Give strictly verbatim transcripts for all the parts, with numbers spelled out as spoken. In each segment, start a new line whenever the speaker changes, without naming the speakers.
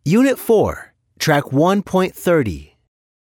Unit four, Track one point thirty.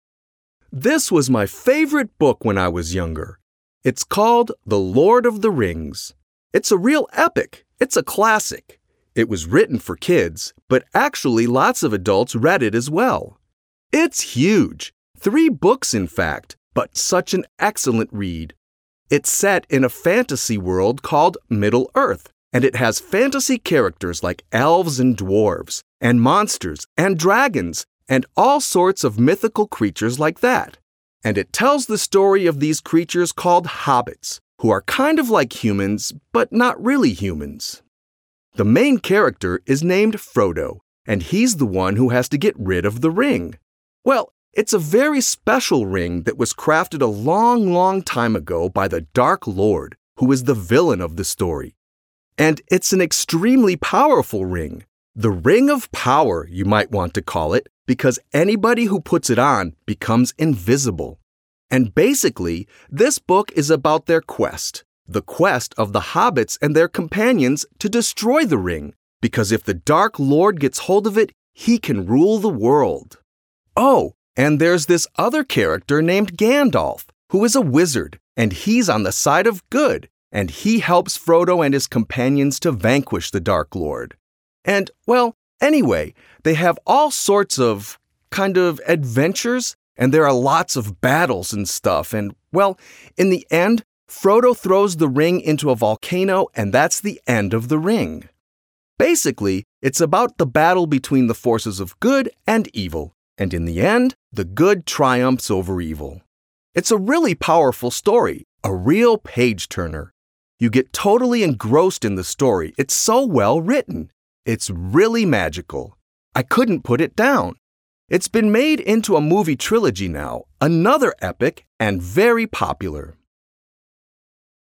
This was my favorite book when I was younger. It's called The Lord of the Rings. It's a real epic. It's a classic. It was written for kids, but actually lots of adults read it as well. It's huge. Three books, in fact, but such an excellent read. It's set in a fantasy world called Middle-earth, and it has fantasy characters like elves and dwarves, and monsters and dragons, and all sorts of mythical creatures like that. And it tells the story of these creatures called hobbits, who are kind of like humans, but not really humans. The main character is named Frodo, and he's the one who has to get rid of the ring. Well, it's a very special ring that was crafted a long, long time ago by the Dark Lord, who is the villain of the story. And it's an extremely powerful ring. The Ring of Power, you might want to call it, because anybody who puts it on becomes invisible. And basically, this book is about their quest, the quest of the hobbits and their companions to destroy the ring, because if the Dark Lord gets hold of it, he can rule the world. Oh, and there's this other character named Gandalf, who is a wizard, and he's on the side of good, and he helps Frodo and his companions to vanquish the Dark Lord. And, well, anyway, they have all sorts of kind of adventures, and there are lots of battles and stuff, and, well, in the end, Frodo throws the ring into a volcano, and that's the end of the ring. Basically, it's about the battle between the forces of good and evil, and in the end, the good triumphs over evil. It's a really powerful story, a real page-turner. You get totally engrossed in the story. It's so well written. It's really magical. I couldn't put it down. It's been made into a movie trilogy now, another epic and very popular.